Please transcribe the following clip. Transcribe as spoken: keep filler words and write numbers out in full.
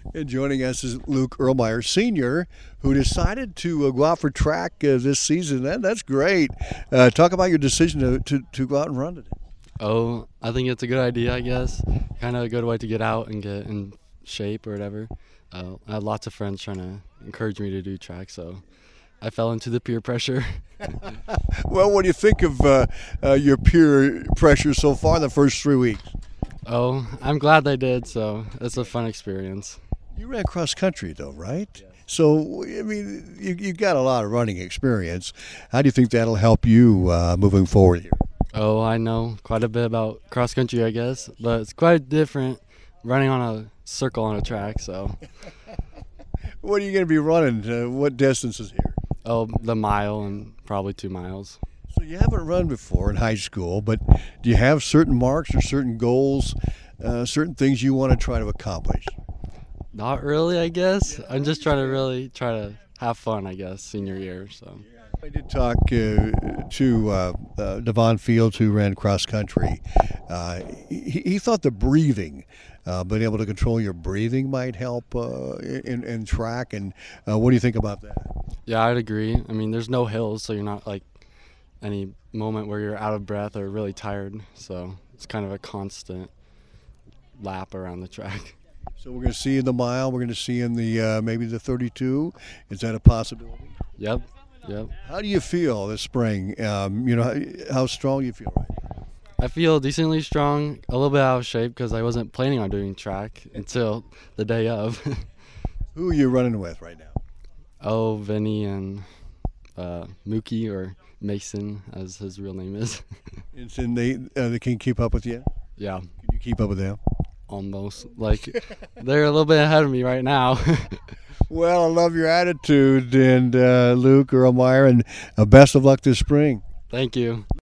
And joining us is Luke Erlmeyer, Senior, who decided to uh, go out for track uh, this season. That, that's great. Uh, talk about your decision to, to, to go out and run today. Oh, I think it's a good idea, I guess. Kind of a good way to get out and get in shape or whatever. Uh, I had lots of friends trying to encourage me to do track, so I fell into the peer pressure. Well, what do you think of uh, uh, your peer pressure so far in the first three weeks? Oh, I'm glad they did, so it's a fun experience. You ran cross country, though, right? Yeah. So, I mean, you, you got a lot of running experience. How do you think that'll help you uh, moving forward here? Oh, I know quite a bit about cross country, I guess, but it's quite different running on a circle on a track, so. What are you going to be running? Uh, what distances here? Oh, the mile and probably two miles. So you haven't run before in high school, but do you have certain marks or certain goals, uh, certain things you want to try to accomplish? Not really, I guess. I'm just trying to really try to have fun, I guess, senior year. So. I did talk uh, to uh, uh, Devon Fields, who ran cross country. Uh, he, he thought the breathing, uh, being able to control your breathing, might help uh, in, in track. And uh, what do you think about that? Yeah, I'd agree. I mean, there's no hills, so you're not like any moment where you're out of breath or really tired. So it's kind of a constant lap around the track. So we're going to see in the mile. We're going to see in the uh, maybe the thirty-two. Is that a possibility? Yep. Yep. How do you feel this spring? Um, you know, how, how strong you feel right now? I feel decently strong, a little bit out of shape because I wasn't planning on doing track until the day of. Who are you running with right now? Oh, Vinny and uh, Mookie, or Mason, as his real name is. And so they, uh, they can keep up with you? Yeah. Can you keep up with them? Almost. Like, they're a little bit ahead of me right now. Well, I love your attitude, and uh, Luke Erlmeyer, and uh, best of luck this spring. Thank you.